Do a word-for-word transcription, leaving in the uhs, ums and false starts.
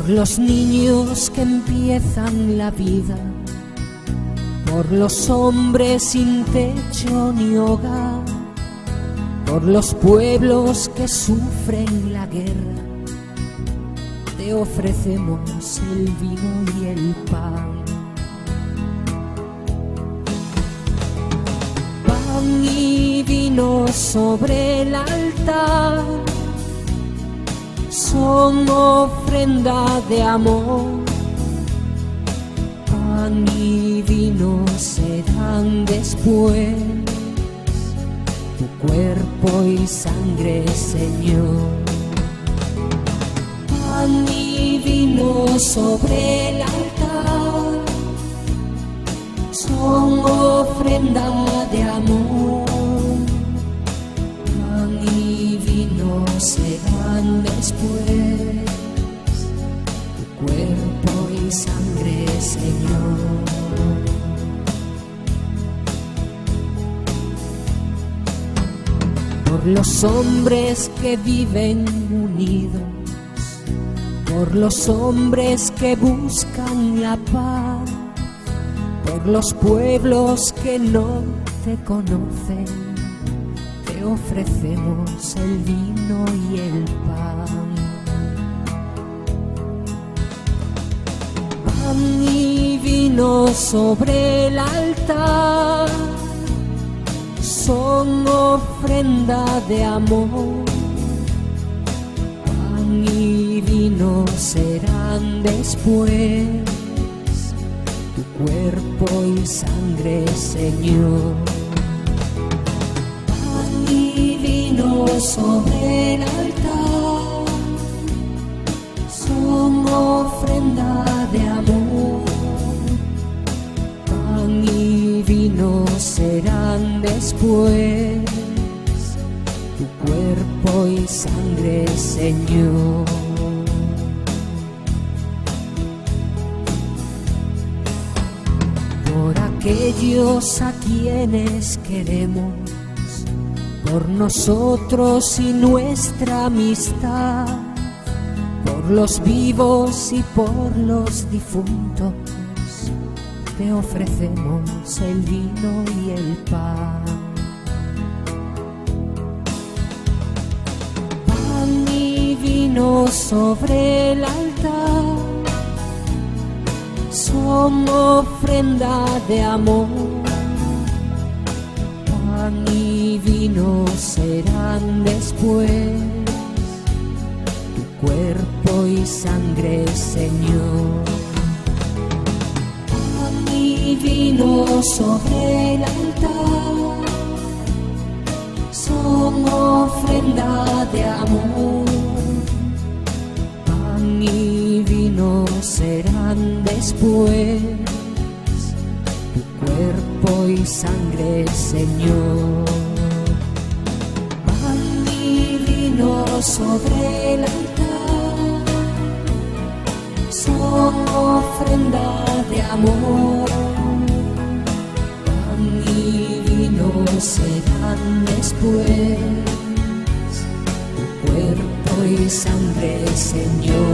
por los niños que empiezan la vida, por los hombres sin techo ni hogar, por los pueblos que sufren la guerra, te ofrecemos el vino y el pan. Pan y vino sobre el altar son ofrenda de amor. Pan y vino serán después tu cuerpo y sangre, Señor. Pan y vino sobre el altar son ofrenda de amor. Pan y vino serán después tu cuerpo y sangre, Señor. Por los hombres que viven unidos, por los hombres que buscan la paz, por los pueblos que no te conocen, te ofrecemos el vino y el pan. Pan y vino sobre el altar son ofrenda de amor. Pan y vino serán después tu cuerpo y sangre, Señor. Pan y vino sobre el altar son ofrenda de amor. Pan y vino serán después tu cuerpo y sangre, Señor. Por aquellos a quienes queremos, por nosotros y nuestra amistad, por los vivos y por los difuntos, te ofrecemos el vino y el pan. Pan y vino sobre el altar son ofrenda de amor. Pan y vino serán después tu cuerpo y sangre, Señor. Pan y vino sobre el altar son ofrenda de amor. Pan y vino serán después tu cuerpo y sangre, Señor. Pan y vino sobre el altar son ofrenda de amor. Pan y vino serán después tu cuerpo y sangre, Señor.